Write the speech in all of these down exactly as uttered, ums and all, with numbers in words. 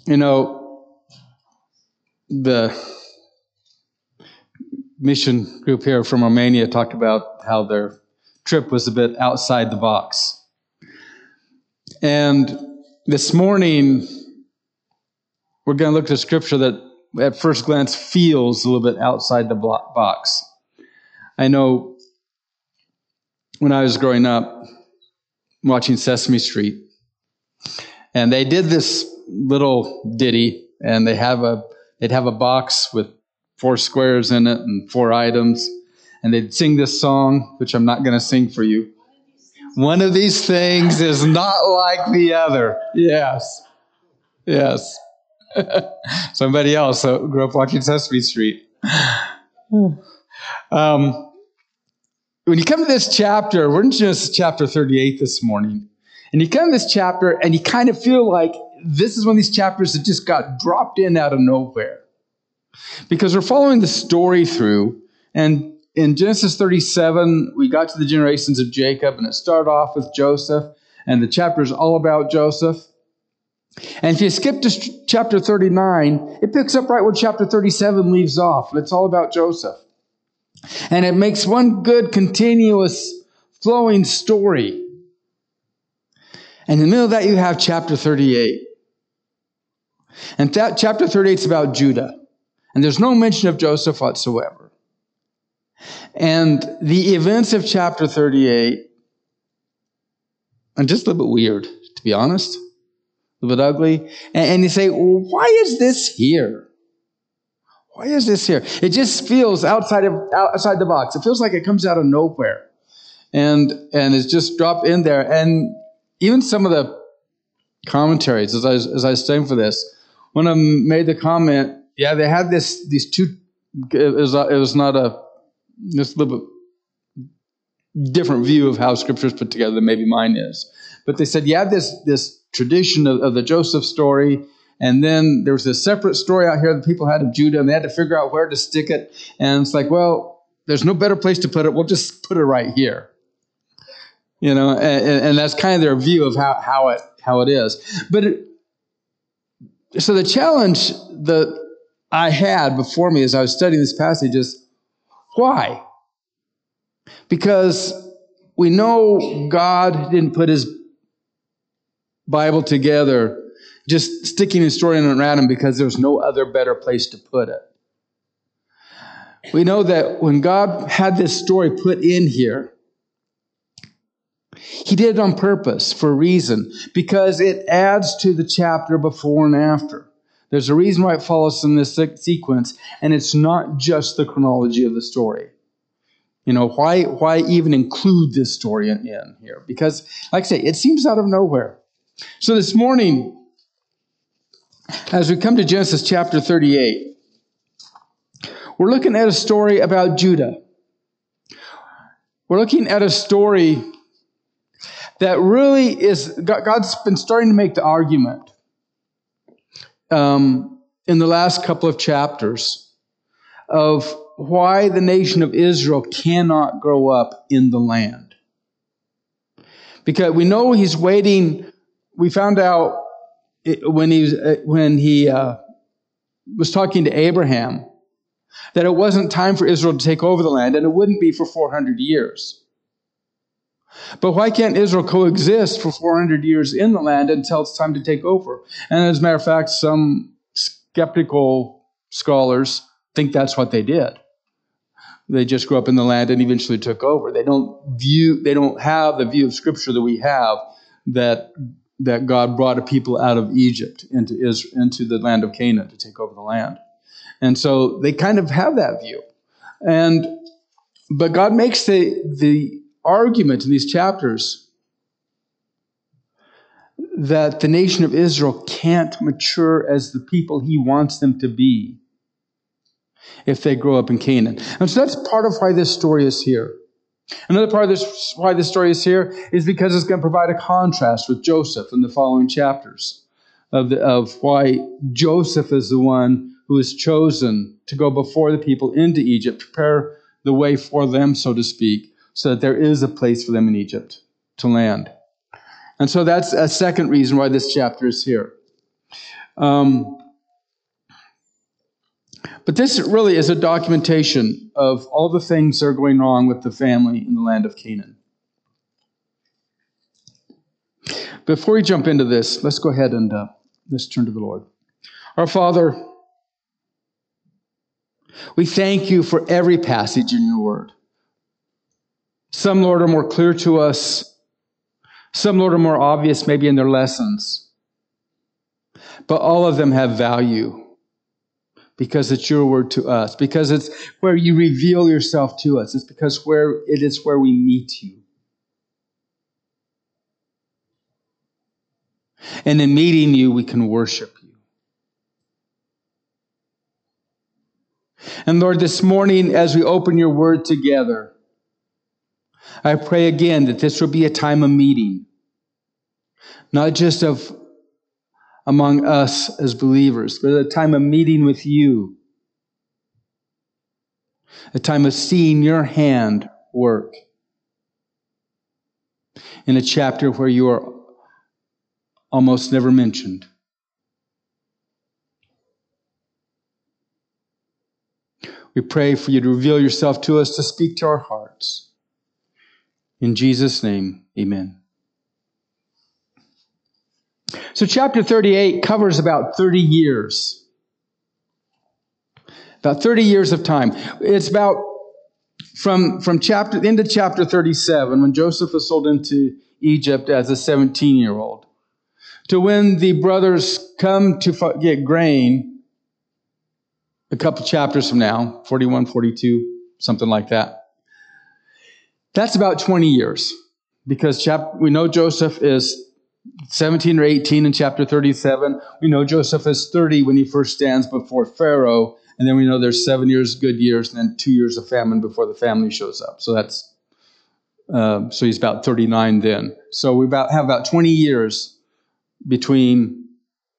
You know, the mission group here from Romania talked about how their trip was a bit outside the box. And this morning, we're going to look at a scripture that at first glance feels a little bit outside the box. I know when I was growing up, watching Sesame Street, and they did this little ditty, and they have a they'd have a box with four squares in it and four items, and they'd sing this song, which I'm not going to sing for you. One of these things is not like the other. Yes, yes. Somebody else uh, grew up watching Sesame Street. Um, when you come to this chapter, we're in Genesis chapter thirty-eight this morning, and you come to this chapter and you kind of feel like this is one of these chapters that just got dropped in out of nowhere. Because we're following the story through, and in Genesis thirty-seven, we got to the generations of Jacob, and it started off with Joseph, and the chapter is all about Joseph. And if you skip to chapter thirty-nine, it picks up right where chapter thirty-seven leaves off, and it's all about Joseph. And it makes one good, continuous, flowing story. And in the middle of that, you have chapter thirty-eight. And that chapter thirty-eight is about Judah. And there's no mention of Joseph whatsoever. And the events of chapter thirty-eight are just a little bit weird, to be honest. A little bit ugly. And, and you say, well, why is this here? Why is this here? It just feels outside of outside the box. It feels like it comes out of nowhere. And, and it's just dropped in there. And even some of the commentaries, as I was, as I was studying for this, one of them made the comment, yeah, they had this, these two, it was, it was not a, just a little bit different view of how Scripture is put together than maybe mine is. But they said, you have this, this tradition of, of the Joseph story, and then there was a separate story out here that people had of Judah, and they had to figure out where to stick it. And it's like, well, there's no better place to put it. We'll just put it right here. You know, and, and that's kind of their view of how, how it how it is. But it, so the challenge that I had before me as I was studying this passage is, why? Because we know God didn't put his Bible together just sticking a story in at random because there's no other better place to put it. We know that when God had this story put in here, he did it on purpose, for a reason, because it adds to the chapter before and after. There's a reason why it follows in this sequence, and it's not just the chronology of the story. You know, why, why even include this story in, in here? Because, like I say, it seems out of nowhere. So this morning, as we come to Genesis chapter thirty-eight, we're looking at a story about Judah. We're looking at a story that really is, God's been starting to make the argument um, in the last couple of chapters of why the nation of Israel cannot grow up in the land. Because we know he's waiting. We found out when he, when he uh, was talking to Abraham that it wasn't time for Israel to take over the land, and it wouldn't be for four hundred years. But why can't Israel coexist for four hundred years in the land until it's time to take over? And as a matter of fact, some skeptical scholars think that's what they did. They just grew up in the land and eventually took over. They don't view, they don't have the view of Scripture that we have, that that God brought a people out of Egypt into Israel, into the land of Canaan to take over the land. And so they kind of have that view. And but God makes the the argument in these chapters that the nation of Israel can't mature as the people he wants them to be if they grow up in Canaan. And so that's part of why this story is here. Another part of this, why this story is here, is because it's going to provide a contrast with Joseph in the following chapters of, the, of why Joseph is the one who is chosen to go before the people into Egypt, prepare the way for them, so to speak, so that there is a place for them in Egypt to land. And so that's a second reason why this chapter is here. Um, but this really is a documentation of all the things that are going on with the family in the land of Canaan. Before we jump into this, let's go ahead and uh, let's turn to the Lord. Our Father, we thank you for every passage in your word. Some, Lord, are more clear to us. Some, Lord, are more obvious maybe in their lessons. But all of them have value because it's your word to us, because it's where you reveal yourself to us. It's because where it is where we meet you. And in meeting you, we can worship you. And Lord, this morning, as we open your word together, I pray again that this will be a time of meeting, not just of among us as believers, but a time of meeting with you, a time of seeing your hand work in a chapter where you are almost never mentioned. We pray for you to reveal yourself to us, to speak to our hearts. In Jesus' name, amen. So chapter thirty-eight covers about thirty years. About thirty years of time. It's about from, from chapter into chapter thirty-seven, when Joseph was sold into Egypt as a seventeen-year-old, to when the brothers come to get grain, a couple chapters from now, forty-one, forty-two, something like that. That's about twenty years, because chap- we know Joseph is seventeen or eighteen in chapter thirty-seven. We know Joseph is thirty when he first stands before Pharaoh, and then we know there's seven years, good years, and then two years of famine before the family shows up. So that's uh, so he's about thirty-nine then. So we about have about twenty years between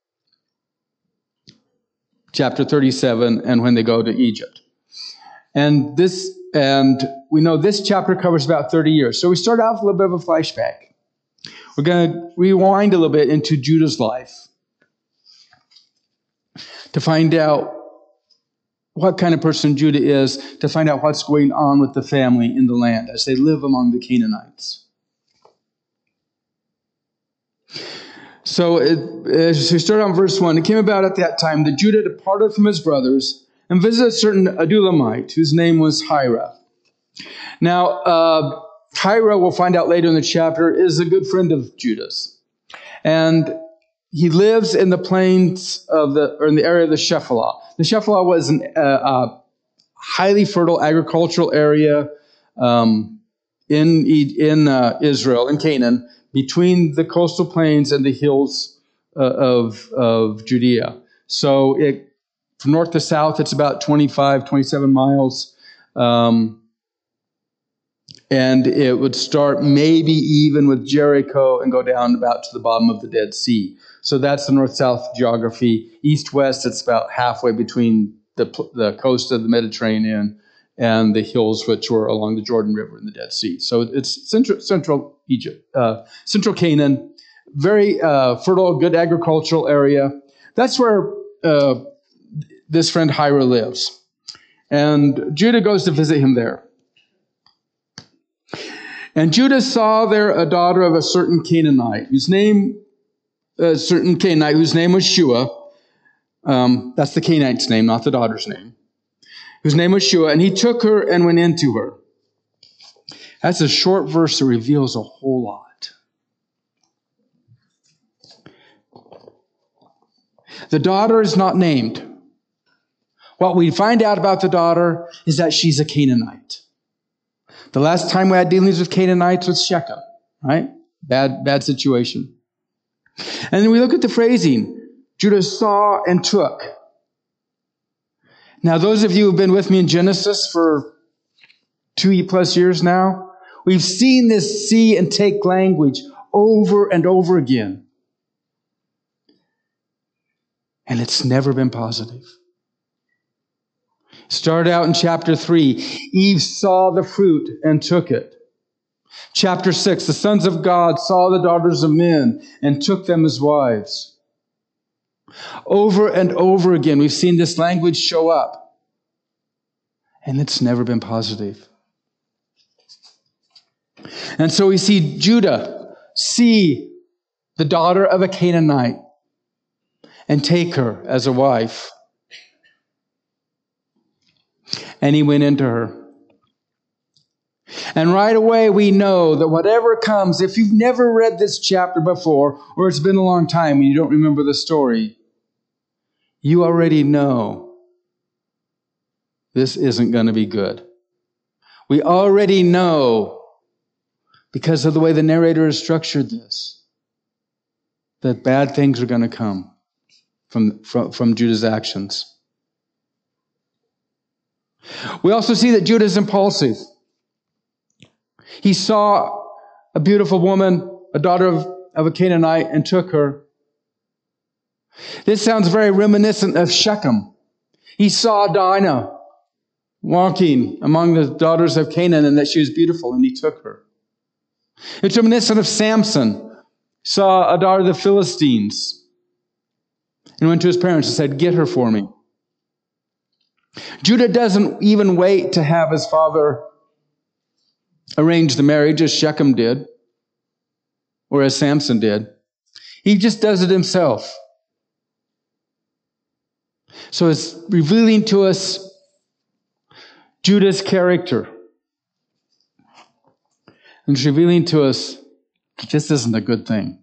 chapter thirty-seven and when they go to Egypt. And this, and we know this chapter covers about thirty years. So we start off with a little bit of a flashback. We're going to rewind a little bit into Judah's life to find out what kind of person Judah is, to find out what's going on with the family in the land as they live among the Canaanites. So it, as we start on verse one, it came about at that time that Judah departed from his brothers and visited a certain Adulamite whose name was Hira. Now, uh, Hira, we'll find out later in the chapter, is a good friend of Judah's. And he lives in the plains of the, or in the area of the Shephelah. The Shephelah was a uh, uh, highly fertile agricultural area um, in, in uh, Israel, in Canaan, between the coastal plains and the hills uh, of, of Judea. So it, from north to south, it's about twenty-five, twenty-seven miles. Um, and it would start maybe even with Jericho and go down about to the bottom of the Dead Sea. So that's the north-south geography. East-west, it's about halfway between the, the coast of the Mediterranean and the hills which were along the Jordan River and the Dead Sea. So it's central, central Egypt, uh, central Canaan, very uh, fertile, good agricultural area. That's where uh, this friend Hira lives. And Judah goes to visit him there. And Judah saw there a daughter of a certain Canaanite, whose name, a certain Canaanite, whose name was Shua. Um, that's the Canaanite's name, not the daughter's name. Whose name was Shua, and he took her and went into her. That's a short verse that reveals a whole lot. The daughter is not named. What we find out about the daughter is that she's a Canaanite. The last time we had dealings with Canaanites was Shechem, right? Bad, bad situation. And then we look at the phrasing. Judah saw and took. Now, those of you who have been with me in Genesis for two plus years now, we've seen this see and take language over and over again. And it's never been positive. Started out in chapter three. Eve saw the fruit and took it. Chapter six, the sons of God saw the daughters of men and took them as wives. Over and over again, we've seen this language show up. And it's never been positive. And so we see Judah see the daughter of a Canaanite and take her as a wife. And he went into her. And right away we know that whatever comes, if you've never read this chapter before, or it's been a long time and you don't remember the story, you already know this isn't going to be good. We already know, because of the way the narrator has structured this, that bad things are going to come from, from, from Judah's actions. We also see that Judah is impulsive. He saw a beautiful woman, a daughter of, of a Canaanite, and took her. This sounds very reminiscent of Shechem. He saw Dinah walking among the daughters of Canaan and that she was beautiful, and he took her. It's reminiscent of Samson. Saw a daughter of the Philistines and went to his parents and said, "Get her for me." Judah doesn't even wait to have his father arrange the marriage as Shechem did or as Samson did. He just does it himself. So it's revealing to us Judah's character. And it's revealing to us that this isn't a good thing.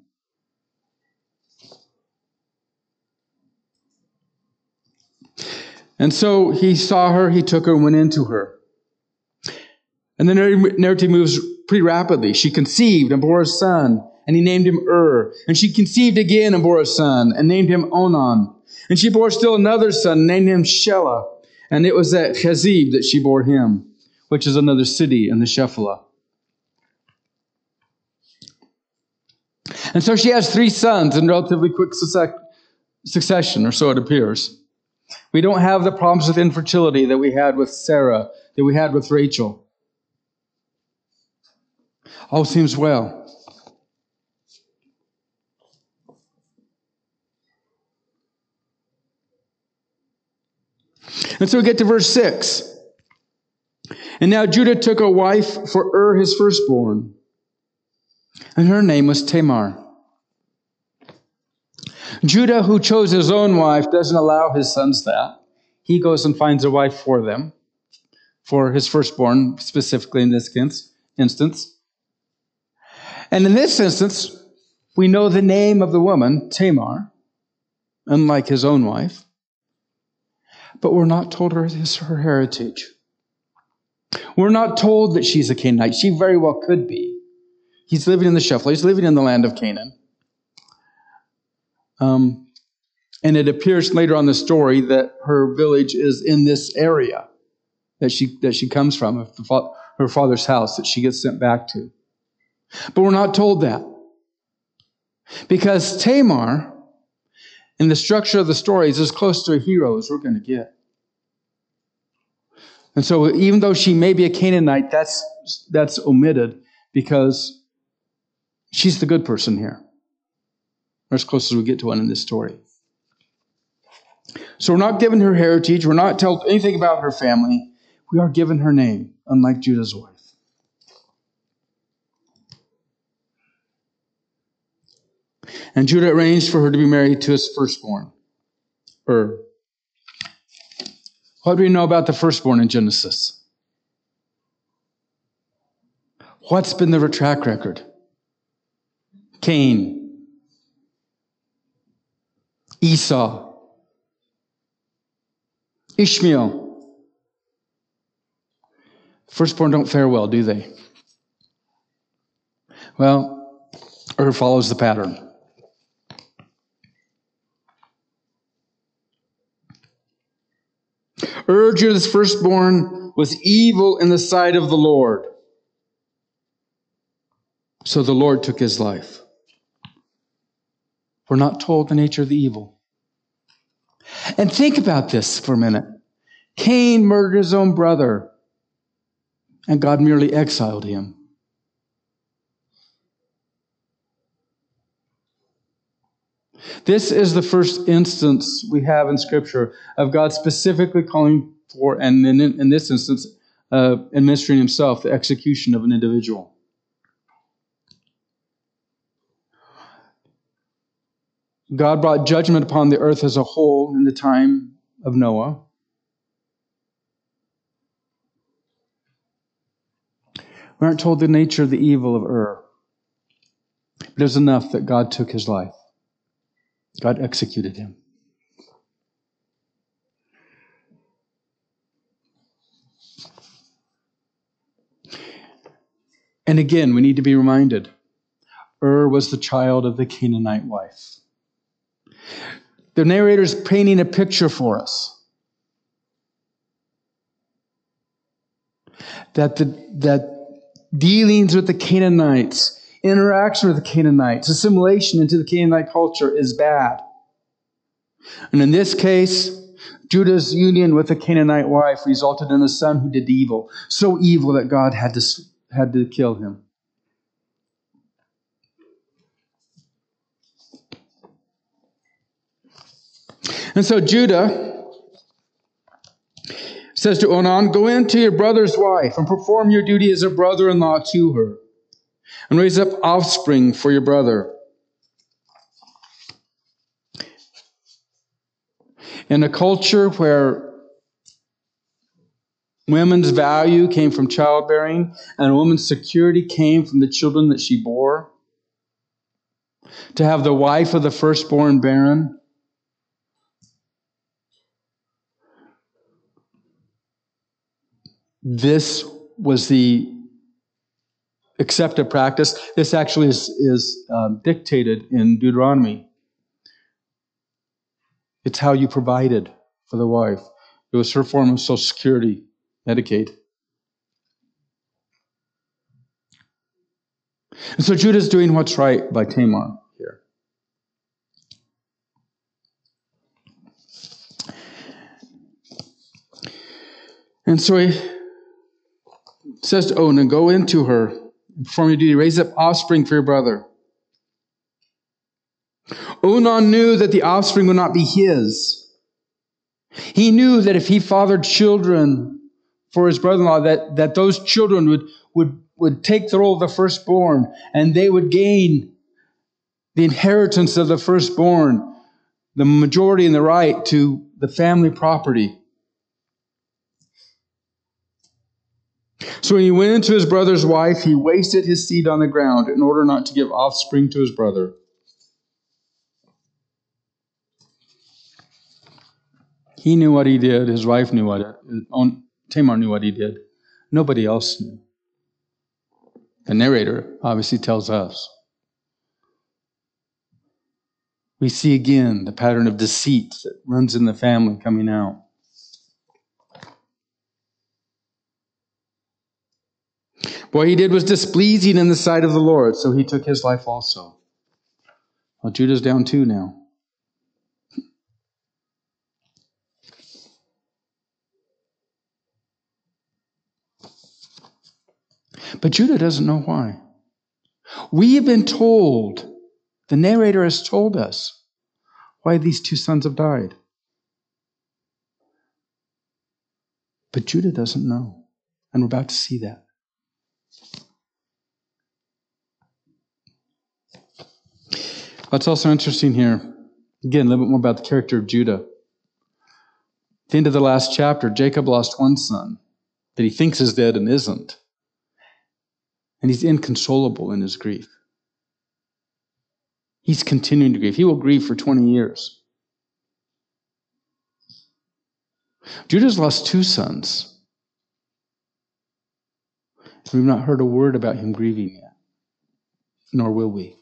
And so he saw her, he took her, and went into her. And the narrative moves pretty rapidly. She conceived and bore a son, and he named him Ur. And she conceived again and bore a son, and named him Onan. And she bore still another son, and named him Shelah. And it was at Chezib that she bore him, which is another city in the Shephelah. And so she has three sons in relatively quick succession, or so it appears. We don't have the problems with infertility that we had with Sarah, that we had with Rachel. All seems well. And so we get to verse six. And now Judah took a wife for Ur, his firstborn, and her name was Tamar. Judah, who chose his own wife, doesn't allow his sons that. He goes and finds a wife for them, for his firstborn, specifically in this instance. And in this instance, we know the name of the woman, Tamar, unlike his own wife. But we're not told her his, her heritage. We're not told that she's a Canaanite. She very well could be. He's living in the Shephelah. He's living in the land of Canaan. Um, and it appears later on in the story that her village is in this area that she that she comes from, the fa- her father's house that she gets sent back to. But we're not told that. Because Tamar, in the structure of the story, is as close to a hero as we're going to get. And so even though she may be a Canaanite, that's that's omitted because she's the good person here. Or as close as we get to one in this story. So we're not given her heritage. We're not told anything about her family. We are given her name, unlike Judah's wife. And Judah arranged for her to be married to his firstborn, Ur. What do we know about the firstborn in Genesis? What's been the track record? Cain. Esau. Ishmael. Firstborn don't fare well, do they? Well, Ur follows the pattern. Ur, Judah's firstborn, was evil in the sight of the Lord. So the Lord took his life. We're not told the nature of the evil. And think about this for a minute. Cain murdered his own brother, and God merely exiled him. This is the first instance we have in Scripture of God specifically calling for, and in, in this instance, uh, administering himself, the execution of an individual. God brought judgment upon the earth as a whole in the time of Noah. We aren't told the nature of the evil of Ur. But it was enough that God took his life. God executed him. And again, we need to be reminded, Ur was the child of the Canaanite wife. The narrator is painting a picture for us. That, the, that dealings with the Canaanites, interaction with the Canaanites, assimilation into the Canaanite culture is bad. And in this case, Judah's union with a Canaanite wife resulted in a son who did evil. So evil that God had to, had to kill him. And so Judah says to Onan, go in to your brother's wife and perform your duty as a brother-in-law to her, and raise up offspring for your brother. In a culture where women's value came from childbearing and a woman's security came from the children that she bore, to have the wife of the firstborn barren, this was the accepted practice. This actually is, is um, dictated in Deuteronomy. It's how you provided for the wife. It was her form of Social Security, Medicaid. And so Judah's doing what's right by Tamar here. And so he says to Onan, go into her, perform your duty, raise up offspring for your brother. Onan knew that the offspring would not be his. He knew that if he fathered children for his brother-in-law, that, that those children would, would, would take the role of the firstborn, and they would gain the inheritance of the firstborn, the majority and the right to the family property. So when he went into his brother's wife, he wasted his seed on the ground in order not to give offspring to his brother. He knew what he did. His wife knew what it, Tamar knew what he did. Nobody else knew. The narrator obviously tells us. We see again the pattern of deceit that runs in the family coming out. What he did was displeasing in the sight of the Lord, so he took his life also. Well, Judah's down too now. But Judah doesn't know why. We have been told, the narrator has told us, why these two sons have died. But Judah doesn't know. And we're about to see that. What's also interesting here, again, a little bit more about the character of Judah. At the end of the last chapter, Jacob lost one son that he thinks is dead and isn't. And he's inconsolable in his grief. He's continuing to grieve. He will grieve for twenty years. Judah's lost two sons. We've not heard a word about him grieving yet, nor will we.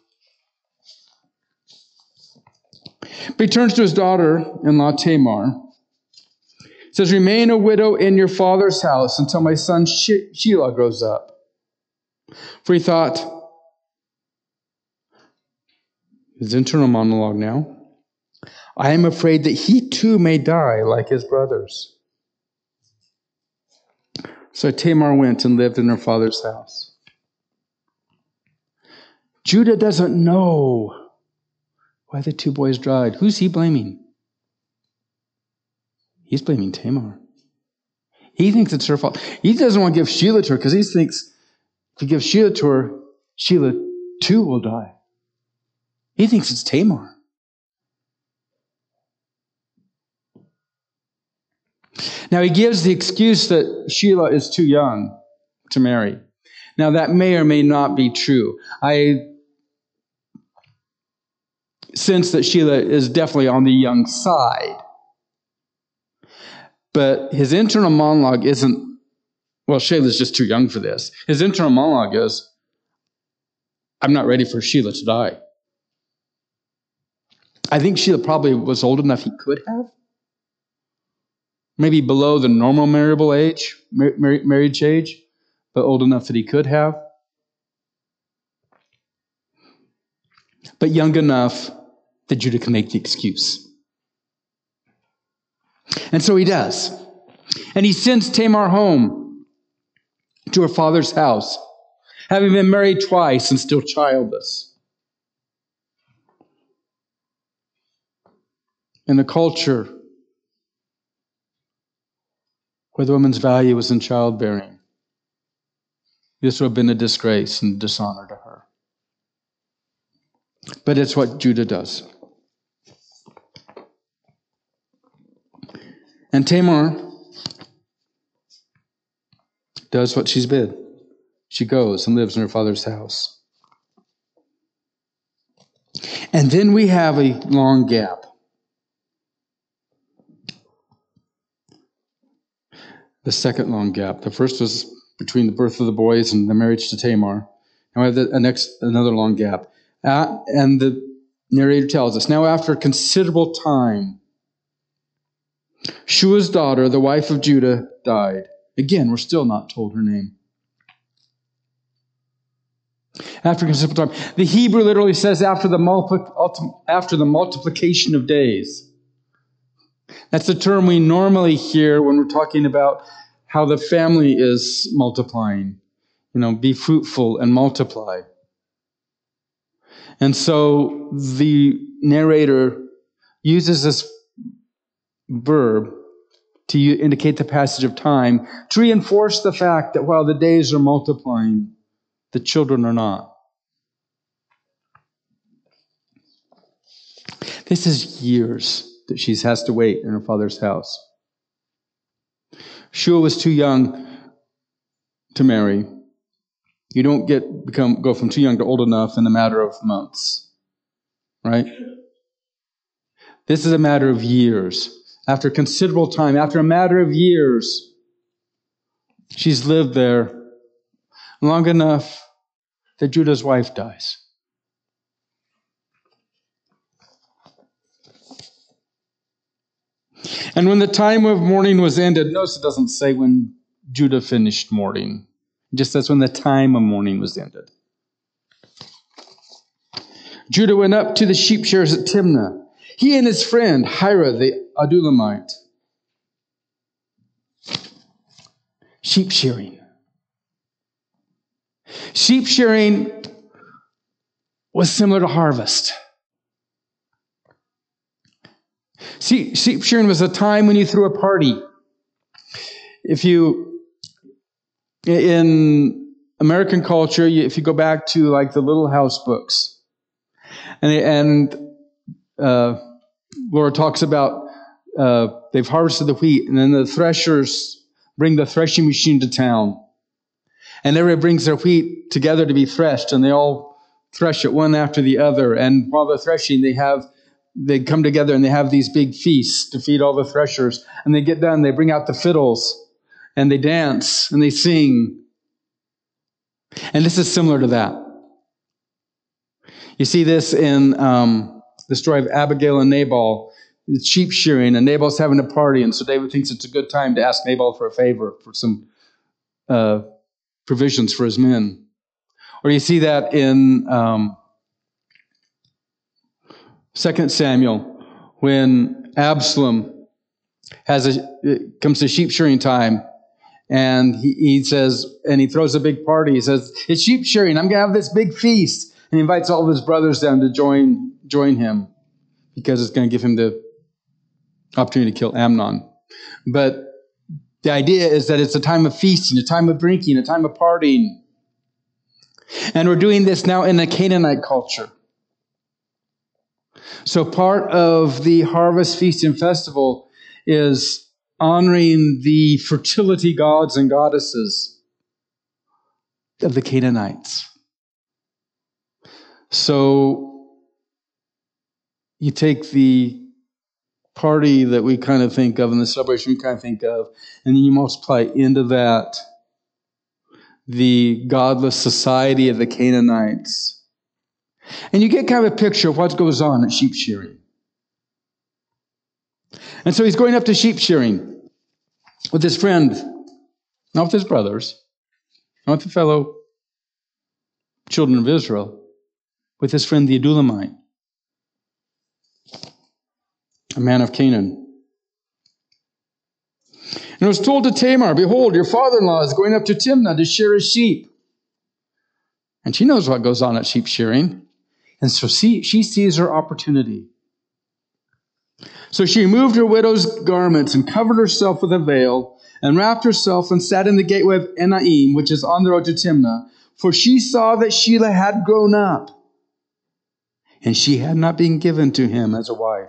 But he turns to his daughter-in-law Tamar. It says, remain a widow in your father's house until my son she- Shelah grows up. For he thought, his internal monologue now, I am afraid that he too may die like his brothers. So Tamar went and lived in her father's house. Judah doesn't know why the two boys died. Who's he blaming? He's blaming Tamar. He thinks it's her fault. He doesn't want to give Sheila to her because he thinks if he gives Sheila to her, Sheila too will die. He thinks it's Tamar. Now he gives the excuse that Sheila is too young to marry. Now that may or may not be true. I sense that Sheila is definitely on the young side. But his internal monologue isn't, well, Sheila's just too young for this. His internal monologue is, I'm not ready for Sheila to die. I think Sheila probably was old enough he could have. Maybe below the normal marriable age, mar- mar- marriage age, but old enough that he could have. But young enough that Judah can make the excuse. And so he does. And he sends Tamar home to her father's house, having been married twice and still childless. In a culture where the woman's value was in childbearing, this would have been a disgrace and dishonor to her. But it's what Judah does. And Tamar does what she's bid. She goes and lives in her father's house. And then we have a long gap. The second long gap. The first was between the birth of the boys and the marriage to Tamar. Now we have the, a next another long gap. Uh, and the narrator tells us, now after a considerable time, Shua's daughter, the wife of Judah, died. Again, we're still not told her name. After a considerable time. The Hebrew literally says after the, multi- after the multiplication of days. That's the term we normally hear when we're talking about how the family is multiplying. You know, be fruitful and multiply. And so the narrator uses this verb to indicate the passage of time to reinforce the fact that while the days are multiplying, the children are not. This is years that she has to wait in her father's house. Shua was too young to marry. You don't get become go from too young to old enough in a matter of months, right? This is a matter of years. After considerable time, after a matter of years, she's lived there long enough that Judah's wife dies. And when the time of mourning was ended, notice it doesn't say when Judah finished mourning. It just says when the time of mourning was ended. Judah went up to the sheep shearers at Timnah. He and his friend, Hira the Adulamite. Sheep shearing. Sheep shearing was similar to harvest. See, sheep shearing was a time when you threw a party. If you, in American culture, if you go back to like the Little House books, and, and uh, Laura talks about uh, they've harvested the wheat, and then the threshers bring the threshing machine to town. And everybody brings their wheat together to be threshed, and they all thresh it one after the other. And while they're threshing, they have they come together and they have these big feasts to feed all the threshers. And they get done, they bring out the fiddles, and they dance, and they sing. And this is similar to that. You see this in um, the story of Abigail and Nabal. It's sheep shearing, and Nabal's having a party, and so David thinks it's a good time to ask Nabal for a favor, for some uh, provisions for his men. Or you see that in um, Second Samuel, when Absalom has a it comes to sheep shearing time, and he, he says, and he throws a big party. He says, "It's sheep shearing. I'm going to have this big feast," and he invites all of his brothers down to join join him. because it's going to give him the opportunity to kill Amnon. But the idea is that it's a time of feasting, a time of drinking, a time of partying. And we're doing this now in the Canaanite culture. So part of the harvest feast and festival is honoring the fertility gods and goddesses of the Canaanites. So you take the party that we kind of think of and the celebration we kind of think of, and then you multiply into that the godless society of the Canaanites. And you get kind of a picture of what goes on at sheep shearing. And so he's going up to sheep shearing with his friend, not with his brothers, not with the fellow children of Israel, with his friend the Adulamite, a man of Canaan. And it was told to Tamar, behold, your father-in-law is going up to Timnah to shear his sheep. And she knows what goes on at sheep shearing. And so she, she sees her opportunity. So she removed her widow's garments and covered herself with a veil and wrapped herself and sat in the gateway of Enaim, which is on the road to Timnah. For she saw that Shelah had grown up, and she had not been given to him as a wife.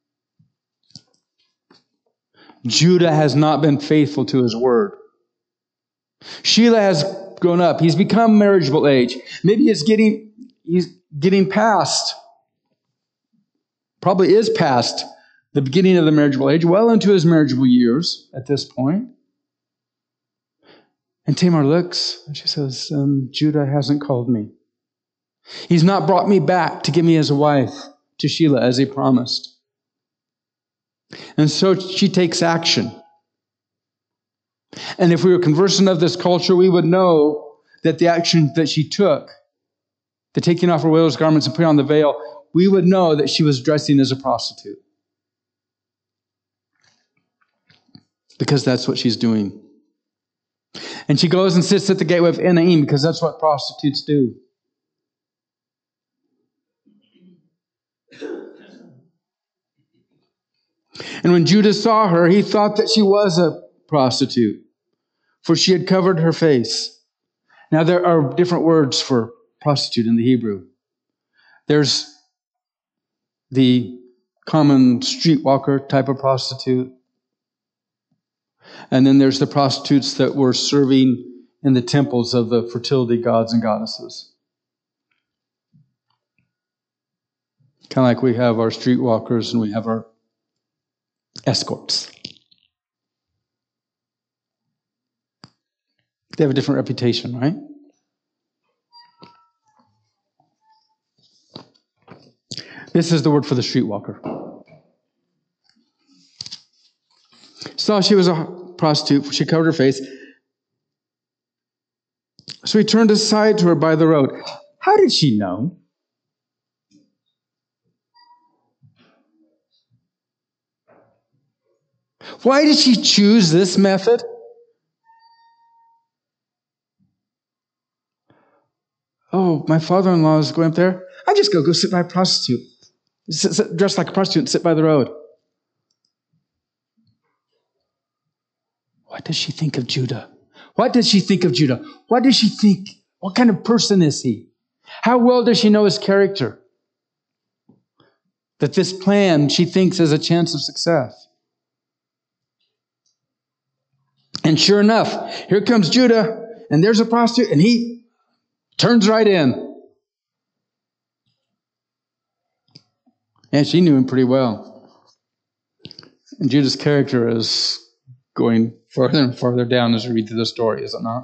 Judah has not been faithful to his word. Shelah has grown up. He's become marriageable age. Maybe he's getting, he's getting past, probably is past the beginning of the marriageable age, well into his marriageable years at this point. And Tamar looks and she says, um, Judah hasn't called me. He's not brought me back to give me as a wife to Shelah as he promised. And so she takes action. And if we were conversant of this culture, we would know that the action that she took, the taking off her widow's garments and putting on the veil, we would know that she was dressing as a prostitute. Because that's what she's doing. And she goes and sits at the gateway of Enaim because that's what prostitutes do. And when Judah saw her, he thought that she was a prostitute, for she had covered her face. Now, there are different words for prostitute in the Hebrew. There's the common streetwalker type of prostitute. And then there's the prostitutes that were serving in the temples of the fertility gods and goddesses. Kind of like we have our streetwalkers and we have our escorts. They have a different reputation, right? This is the word for the streetwalker. Saw she was a prostitute, for she covered her face. So he turned aside to her by the road. How did she know? Why did she choose this method? Oh, my father-in-law is going up there. I just go go sit by a prostitute. Sit, sit, dress like a prostitute and sit by the road. What does she think of Judah? What does she think of Judah? What does she think? What kind of person is he? How well does she know his character? That this plan, she thinks, has a chance of success. And sure enough, here comes Judah, and there's a prostitute, and he turns right in. And she knew him pretty well. And Judah's character is going further and further down as we read through the story, is it not?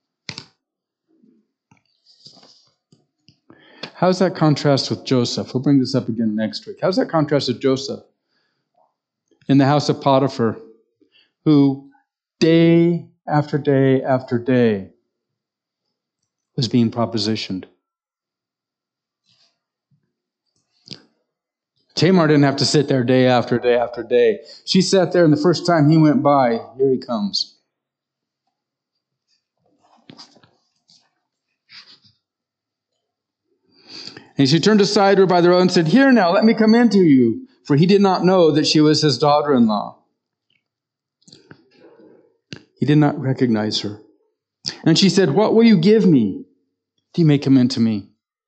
How does that contrast with Joseph? We'll bring this up again next week. How does that contrast with Joseph in the house of Potiphar, who day after day after day was being propositioned? Tamar didn't have to sit there day after day after day. She sat there, and the first time he went by, here he comes. And she turned aside her by the road and said, "Here now, let me come in to you." For he did not know that she was his daughter-in-law. He did not recognize her. And she said, "What will you give me that you may come in to me?"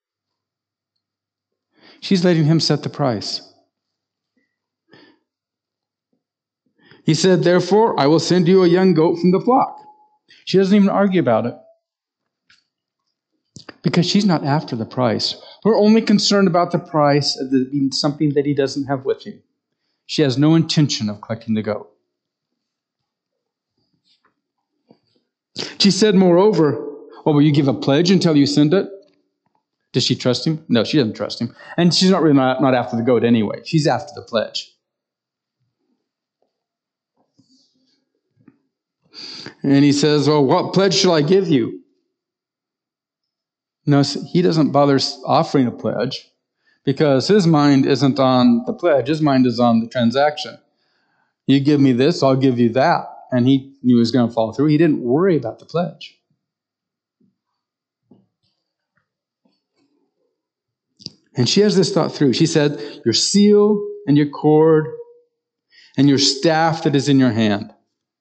She's letting him set the price. He said, "Therefore, I will send you a young goat from the flock." She doesn't even argue about it. Because she's not after the price. Her only concern about the price is being something that he doesn't have with him. She has no intention of collecting the goat. She said, moreover, "Well, will you give a pledge until you send it?" Does she trust him? No, she doesn't trust him. And she's not really not, not after the goat anyway. She's after the pledge. And he says, "Well, what pledge shall I give you?" No, he doesn't bother offering a pledge because his mind isn't on the pledge. His mind is on the transaction. You give me this, I'll give you that. And he knew he was going to fall through. He didn't worry about the pledge. And she has this thought through. She said, "Your seal and your cord and your staff that is in your hand."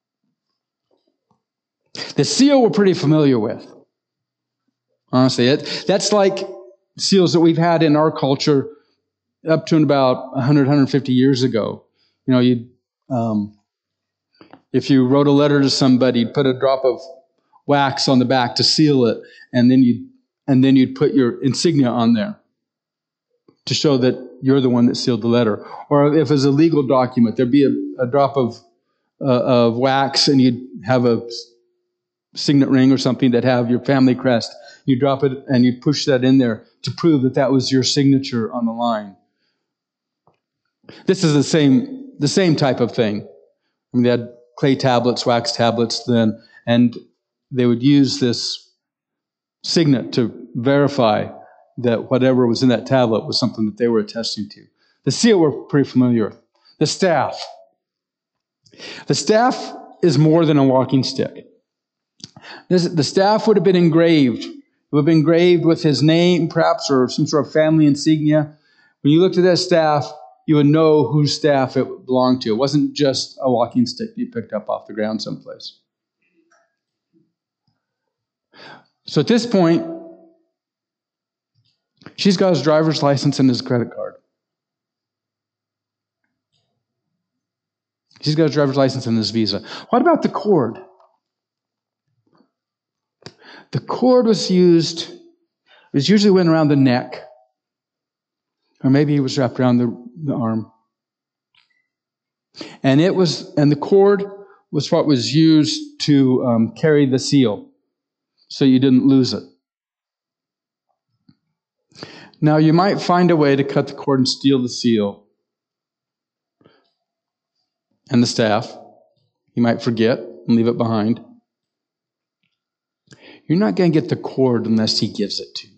The seal we're pretty familiar with. Honestly, it, that's like seals that we've had in our culture up to about one hundred, one hundred fifty years ago. You know, you um, if you wrote a letter to somebody, you'd put a drop of wax on the back to seal it, and then you'd, and then you'd put your insignia on there to show that you're the one that sealed the letter. Or if it's a legal document, there'd be a, a drop of, uh, of wax, and you'd have a signet ring or something that have your family crest. You drop it and you push that in there to prove that that was your signature on the line. This is the same, the same type of thing. I mean, they had clay tablets, wax tablets then, and they would use this signet to verify that whatever was in that tablet was something that they were attesting to. The seal we're pretty familiar with. The staff. The staff is more than a walking stick. This, the staff would have been engraved. It would have been engraved with his name, perhaps, or some sort of family insignia. When you looked at that staff, you would know whose staff it belonged to. It wasn't just a walking stick you picked up off the ground someplace. So at this point, she's got his driver's license and his credit card. She's got his driver's license and his visa. What about the cord? The cord was used, it was usually went around the neck, or maybe it was wrapped around the, the arm. And it was, and the cord was what was used to um, carry the seal, so you didn't lose it. Now, you might find a way to cut the cord and steal the seal and the staff. You might forget and leave it behind. You're not going to get the cord unless he gives it to you.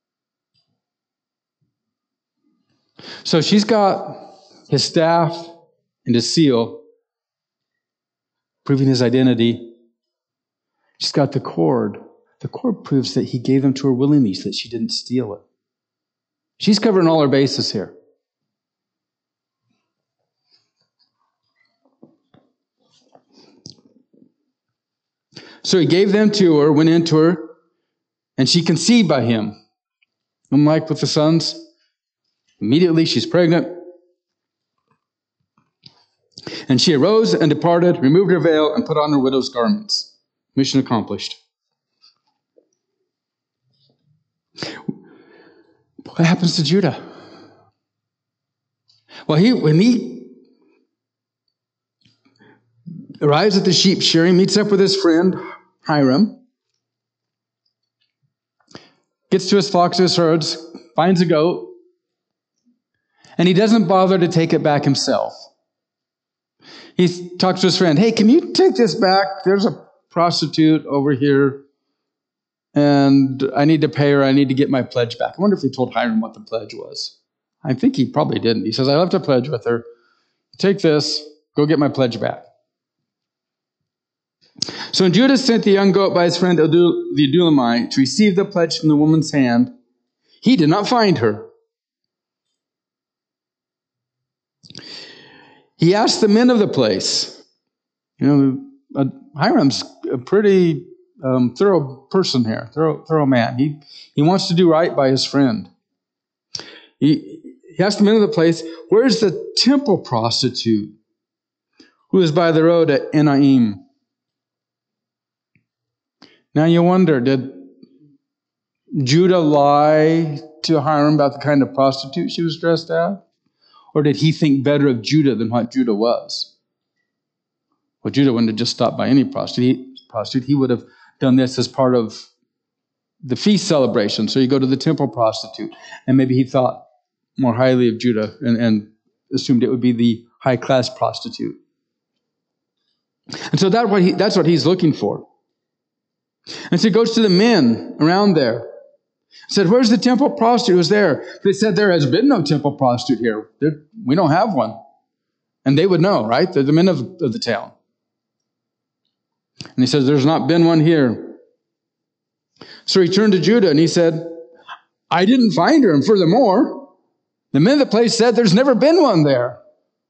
So she's got his staff and his seal, proving his identity. She's got the cord. The cord proves that he gave them to her willingly, so that she didn't steal it. She's covering all her bases here. So he gave them to her, went into her, and she conceived by him. Unlike with the sons, immediately she's pregnant. And she arose and departed, removed her veil, and put on her widow's garments. Mission accomplished. What happens to Judah? Well, he when he arrives at the sheep shearing, meets up with his friend Hiram, gets to his flocks, his herds, finds a goat, and he doesn't bother to take it back himself. He talks to his friend, "Hey, can you take this back? There's a prostitute over here, and I need to pay her. I need to get my pledge back." I wonder if he told Hiram what the pledge was. I think he probably didn't. He says, "I left a pledge with her. Take this. Go get my pledge back." So when Judah sent the young goat by his friend the Adullamite to receive the pledge from the woman's hand, He did not find her. He asked the men of the place. You know, uh, Hiram's a pretty um, thorough person here, thorough, thorough man. He he wants to do right by his friend. He, he asked the men of the place, where's the temple prostitute who is by the road at Enaim? Now you wonder, did Judah lie to Hiram about the kind of prostitute she was dressed as? Or did he think better of Judah than what Judah was? Well, Judah wouldn't have just stopped by any prostitute. He would have done this as part of the feast celebration. So you go to the temple prostitute. And maybe he thought more highly of Judah and, and assumed it would be the high-class prostitute. And so that what he, that's what he's looking for. And so he goes to the men around there. He said, where's the temple prostitute who's there? They said, there has been no temple prostitute here. There, we don't have one. And they would know, right? They're the men of, of the town. And he says, there's not been one here. So he turned to Judah and he said, I didn't find her. And furthermore, the men of the place said there's never been one there.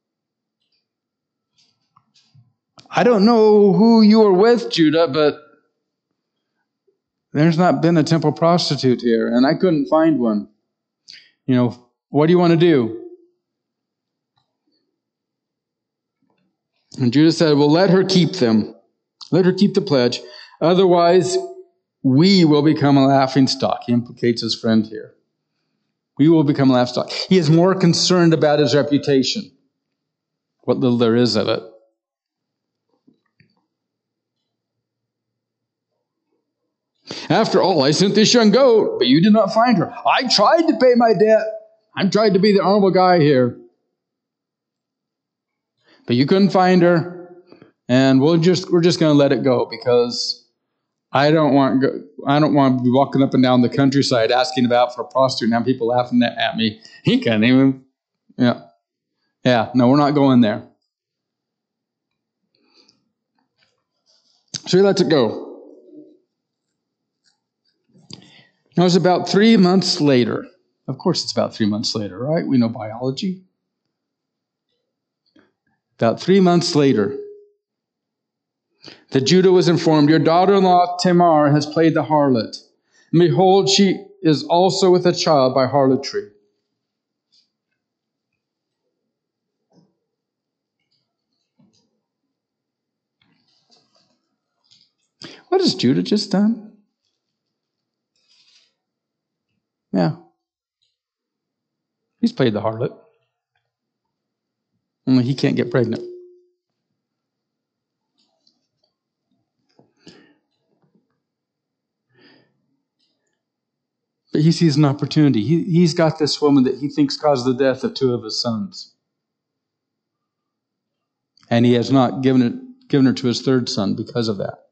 I don't know who you were with, Judah, but there's not been a temple prostitute here, and I couldn't find one. You know, what do you want to do? And Judah said, well, let her keep them. Let her keep the pledge. Otherwise, we will become a laughingstock. He implicates his friend here. We will become a laughingstock. He is more concerned about his reputation, what little there is of it. After all, I sent this young goat, but you did not find her. I tried to pay my debt. I tried to be the honorable guy here. But you couldn't find her. And we'll just, we're just going to let it go because I don't want go, I don't want to be walking up and down the countryside asking about for a prostitute. Now people laughing at me. He can't even. Yeah. Yeah, no, we're not going there. So he lets it go. Now, it was about three months later. Of course, it's about three months later, right? We know biology. About three months later, that Judah was informed, your daughter-in-law Tamar has played the harlot. And behold, she is also with a child by harlotry. What has Judah just done? Yeah. He's played the harlot. Only he can't get pregnant. But he sees an opportunity. He, he's got this woman that he thinks caused the death of two of his sons. And he has not given it, given her to his third son because of that.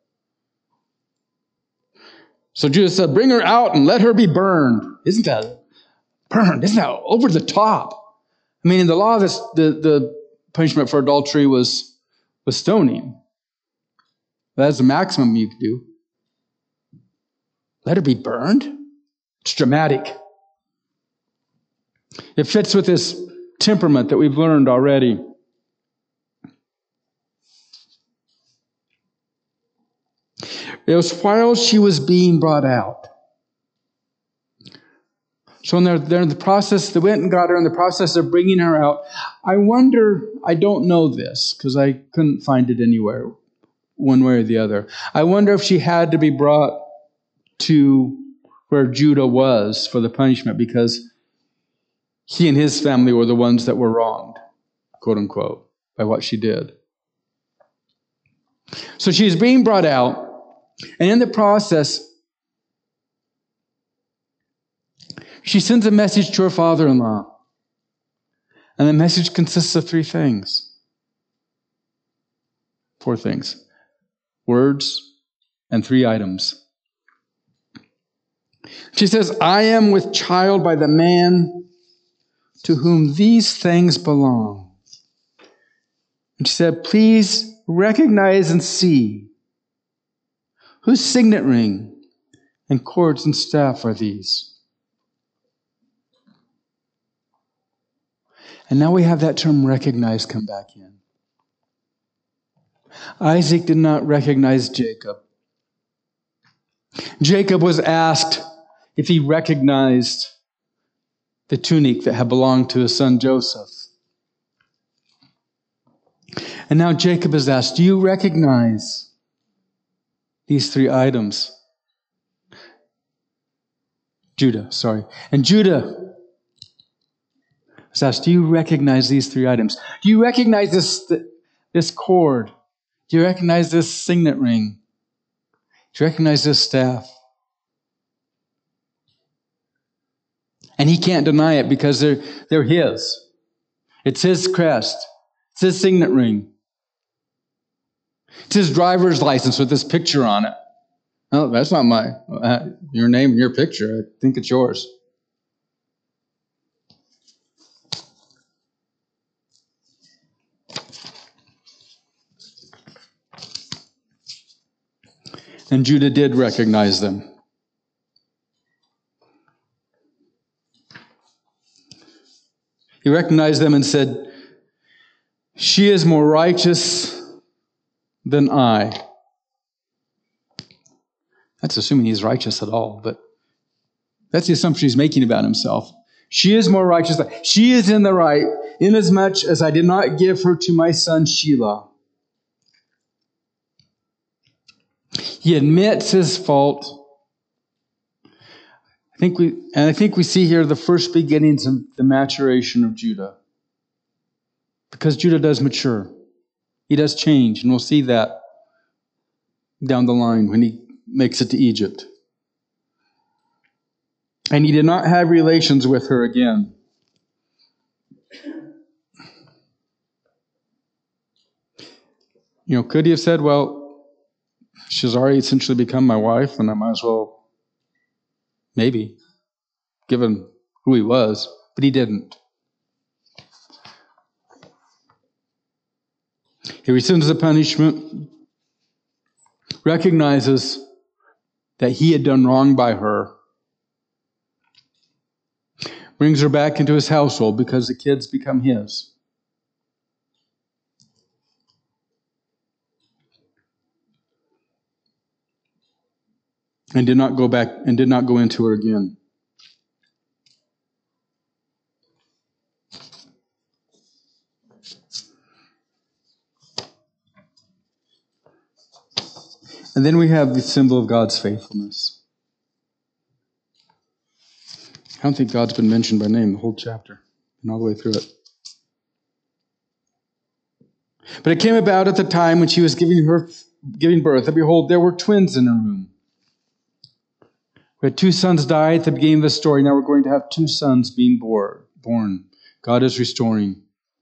So Judah said, bring her out and let her be burned. Isn't that burned? Isn't that over the top? I mean, in the law, this, the, the punishment for adultery was, was stoning. That's the maximum you could do. Let her be burned? It's dramatic. It fits with this temperament that we've learned already. It was while she was being brought out. So when they're, they're in the process, they went and got her in the process of bringing her out. I wonder, I don't know this because I couldn't find it anywhere, one way or the other. I wonder if she had to be brought to where Judah was for the punishment because he and his family were the ones that were wronged, quote unquote, by what she did. So she's being brought out. And in the process, she sends a message to her father-in-law. And the message consists of three things. Four things. Words and three items. She says, I am with child by the man to whom these things belong. And she said, please recognize and see whose signet ring and cords and staff are these? And now we have that term recognize come back in. Isaac did not recognize Jacob. Jacob was asked if he recognized the tunic that had belonged to his son Joseph. And now Jacob is asked, do you recognize these three items? Judah, sorry. And Judah is asked, do you recognize these three items? Do you recognize this, this cord? Do you recognize this signet ring? Do you recognize this staff? And he can't deny it because they're, they're his. It's his crest. It's his signet ring. It's his driver's license with this picture on it. Oh, that's not my, uh, your name and your picture. I think it's yours. And Judah did recognize them. He recognized them and said, she is more righteous than I. That's assuming he's righteous at all, but that's the assumption he's making about himself. She is more righteous than I. She is in the right, inasmuch as I did not give her to my son Shelah. He admits his fault. I think we, and I think we see here the first beginnings of the maturation of Judah. Because Judah does mature. He does change, and we'll see that down the line when he makes it to Egypt. And he did not have relations with her again. You know, could he have said, well, she's already essentially become my wife, and I might as well, maybe, given who he was, but he didn't. He rescinds the punishment, recognizes that he had done wrong by her, brings her back into his household because the kids become his. And did not go back and did not go into her again. And then we have the symbol of God's faithfulness. I don't think God's been mentioned by name the whole chapter and all the way through it. But it came about at the time when she was giving her giving birth, and behold, there were twins in her womb. We had two sons die at the beginning of the story. Now we're going to have two sons being born. God is restoring.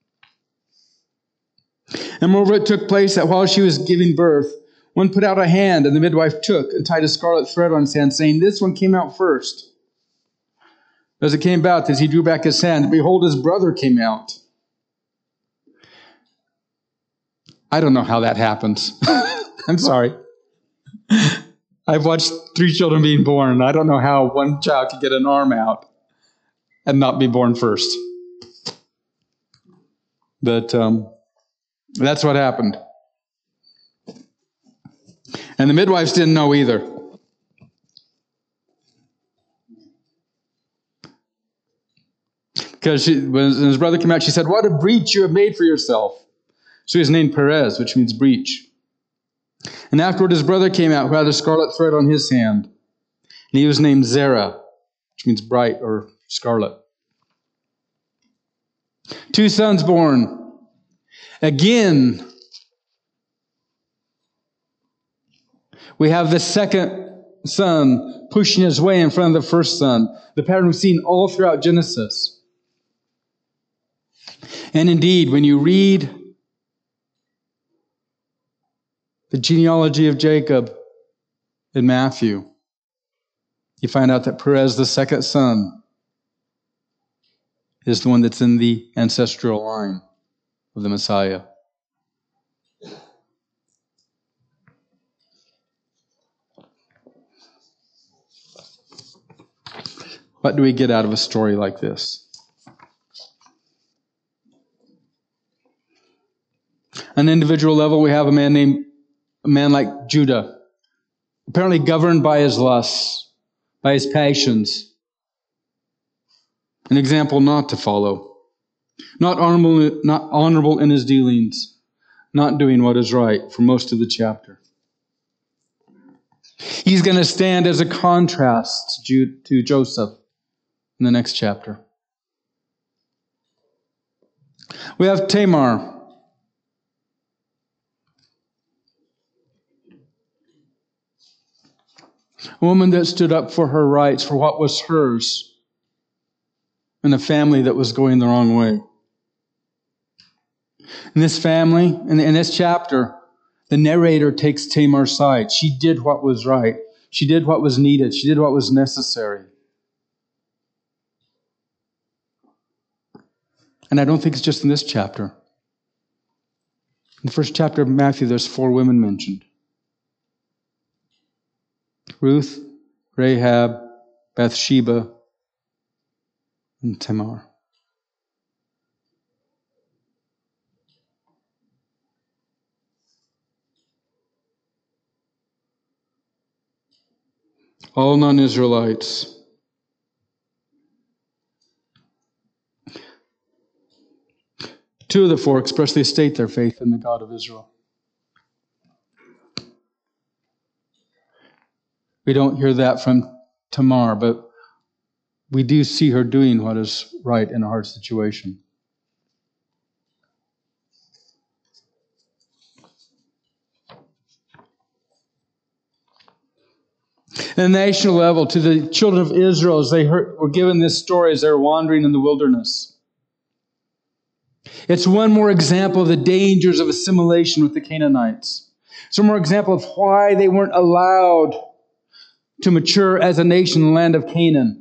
And moreover, it took place that while she was giving birth, one put out a hand, and the midwife took and tied a scarlet thread on his hand, saying, this one came out first. As it came about, as he drew back his hand, behold, his brother came out. I don't know how that happens. I'm sorry. I've watched three children being born. I don't know how one child could get an arm out and not be born first. But um, that's what happened. And the midwives didn't know either. Because she, when his brother came out, she said, what a breach you have made for yourself. So he was named Perez, which means breach. And afterward his brother came out, who had a scarlet thread on his hand. And he was named Zerah, which means bright or scarlet. Two sons born. Again, we have the second son pushing his way in front of the first son. The pattern we've seen all throughout Genesis. And indeed, when you read the genealogy of Jacob in Matthew, you find out that Perez, the second son, is the one that's in the ancestral line of the Messiah. What do we get out of a story like this? On an individual level, we have a man named, a man like Judah, apparently governed by his lusts, by his passions. An example not to follow. Not honorable, not honorable in his dealings. Not doing what is right for most of the chapter. He's going to stand as a contrast to Joseph in the next chapter. We have Tamar. A woman that stood up for her rights, for what was hers, in a family that was going the wrong way. In this family, in, in this chapter, the narrator takes Tamar's side. She did what was right. She did what was needed. She did what was necessary. And I don't think it's just in this chapter. In the first chapter of Matthew, there's four women mentioned. Ruth, Rahab, Bathsheba, and Tamar. All non-Israelites. Two of the four expressly state their faith in the God of Israel. We don't hear that from Tamar, but we do see her doing what is right in a hard situation. At the national level, to the children of Israel, as they heard, were given this story as they were wandering in the wilderness. It's one more example of the dangers of assimilation with the Canaanites. It's one more example of why they weren't allowed to mature as a nation in the land of Canaan.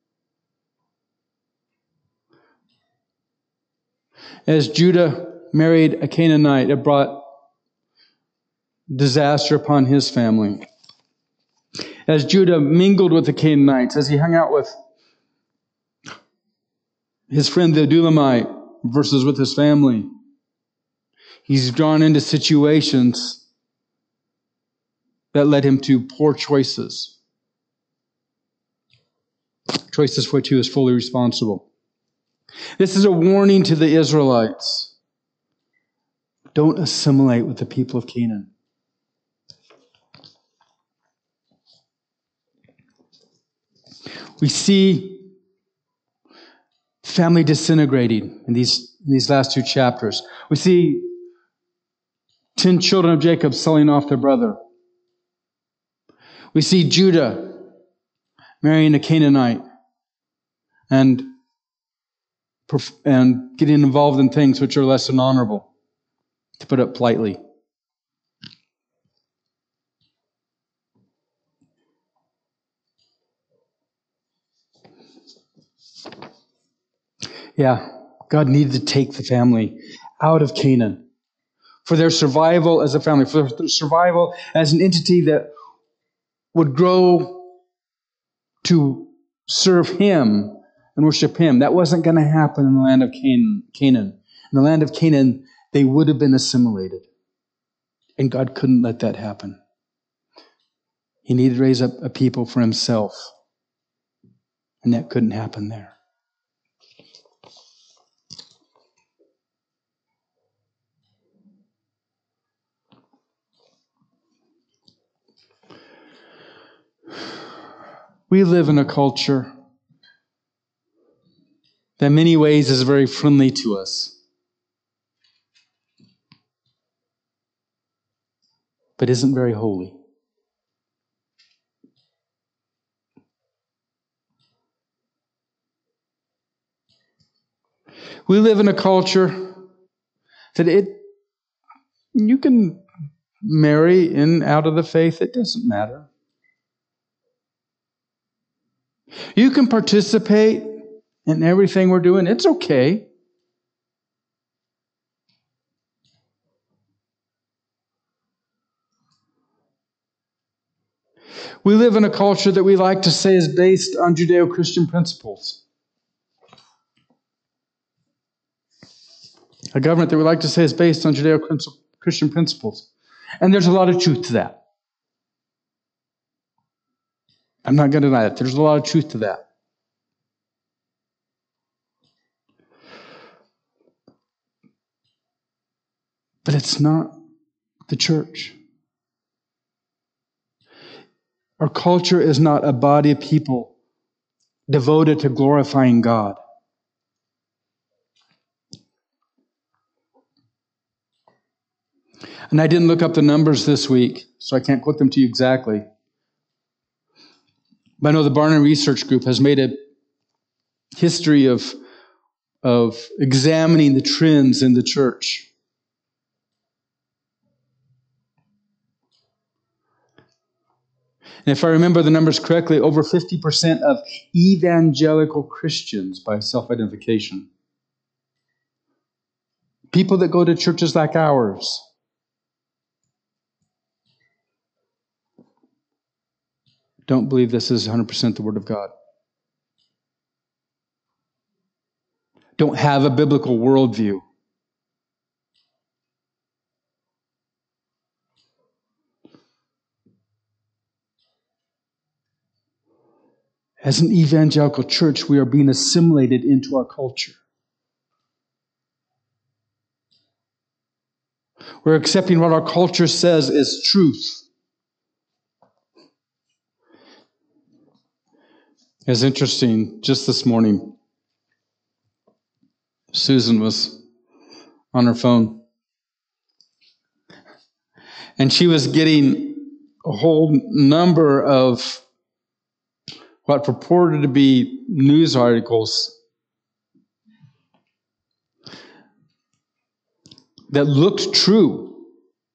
As Judah married a Canaanite, it brought disaster upon his family. As Judah mingled with the Canaanites, as he hung out with his friend the Adulamite versus with his family, he's drawn into situations that led him to poor choices. Choices for which he was fully responsible. This is a warning to the Israelites. Don't assimilate with the people of Canaan. We see family disintegrating in these, in these last two chapters. We see ten children of Jacob selling off their brother. We see Judah marrying a Canaanite and, and getting involved in things which are less than honorable, to put it politely. Yeah, God needed to take the family out of Canaan for their survival as a family, for their survival as an entity that would grow to serve Him and worship Him. That wasn't going to happen in the land of Canaan. Canaan. In the land of Canaan, they would have been assimilated. And God couldn't let that happen. He needed to raise up a people for Himself. And that couldn't happen there. We live in a culture that in many ways is very friendly to us, but isn't very holy. We live in a culture that it you can marry in out of the faith, it doesn't matter. You can participate in everything we're doing, it's okay. We live in a culture that we like to say is based on Judeo-Christian principles. A government that we like to say is based on Judeo-Christian principles. And there's a lot of truth to that. I'm not going to deny that. There's a lot of truth to that. But it's not the church. Our culture is not a body of people devoted to glorifying God. And I didn't look up the numbers this week, so I can't quote them to you exactly. But I know the Barna Research Group has made a history of, of examining the trends in the church. And if I remember the numbers correctly, over fifty percent of evangelical Christians, by self-identification, people that go to churches like ours, don't believe this is one hundred percent the Word of God. Don't have a biblical worldview. As an evangelical church, we are being assimilated into our culture. We're accepting what our culture says is truth. It's interesting, just this morning, Susan was on her phone, and she was getting a whole number of what purported to be news articles that looked true,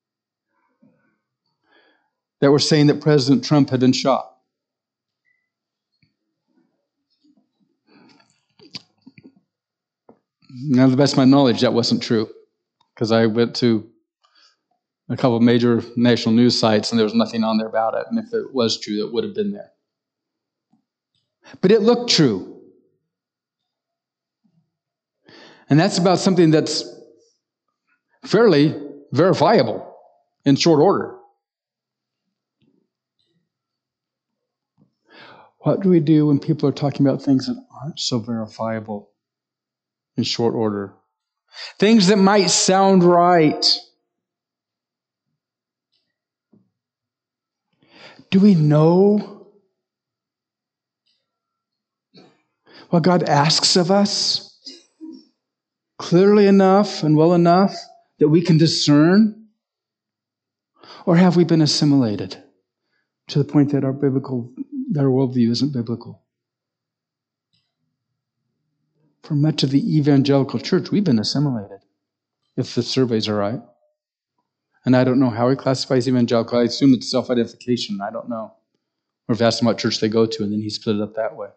that were saying that President Trump had been shot. Now, to the best of my knowledge, that wasn't true, because I went to a couple of major national news sites and there was nothing on there about it. And if it was true, it would have been there. But it looked true. And that's about something that's fairly verifiable in short order. What do we do when people are talking about things that aren't so verifiable in short order? Things that might sound right. Do we know what God asks of us clearly enough and well enough that we can discern? Or have we been assimilated to the point that our biblical, that our worldview isn't biblical? For much of the evangelical church, we've been assimilated, if the surveys are right. And I don't know how he classifies evangelical. I assume it's self-identification. I don't know. Or if asked him what church they go to, and then he split it up that way.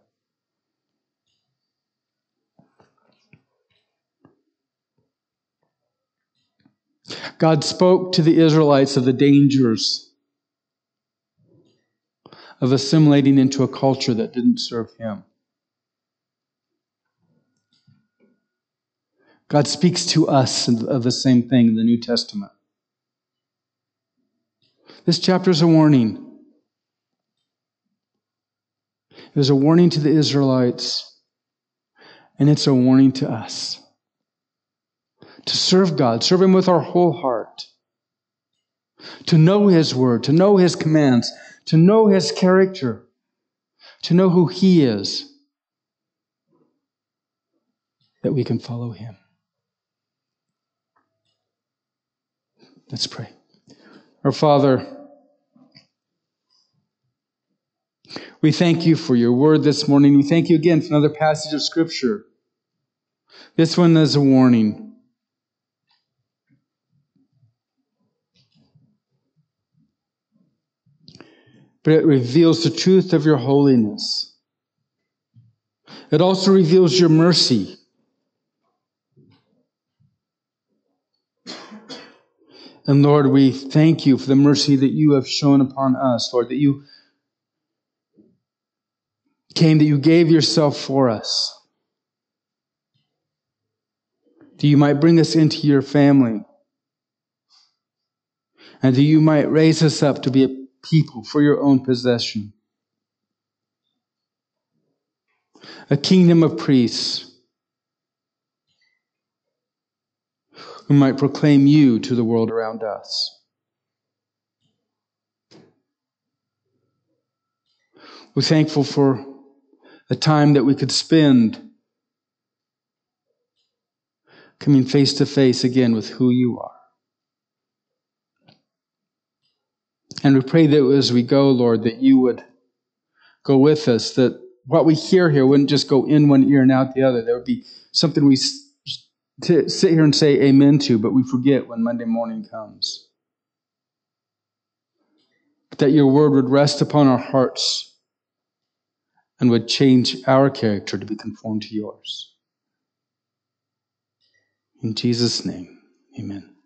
God spoke to the Israelites of the dangers of assimilating into a culture that didn't serve him. God speaks to us of the same thing in the New Testament. This chapter is a warning. It was a warning to the Israelites, and it's a warning to us. To serve God, serve him with our whole heart. To know his word, to know his commands, to know his character, to know who he is, that we can follow him. Let's pray. Our Father, we thank you for your word this morning. We thank you again for another passage of Scripture. This one is a warning. But it reveals the truth of your holiness. It also reveals your mercy. And Lord, we thank you for the mercy that you have shown upon us, Lord, that you came, that you gave yourself for us. that you might bring us into your family, and that you might raise us up to be a people for your own possession, a kingdom of priests who might proclaim you to the world around us. We're thankful for the time that we could spend coming face to face again with who you are. And we pray that as we go, Lord, that you would go with us, that what we hear here wouldn't just go in one ear and out the other. There would be something we to sit here and say amen to, but we forget when Monday morning comes. That your word would rest upon our hearts and would change our character to be conformed to yours. In Jesus' name, amen.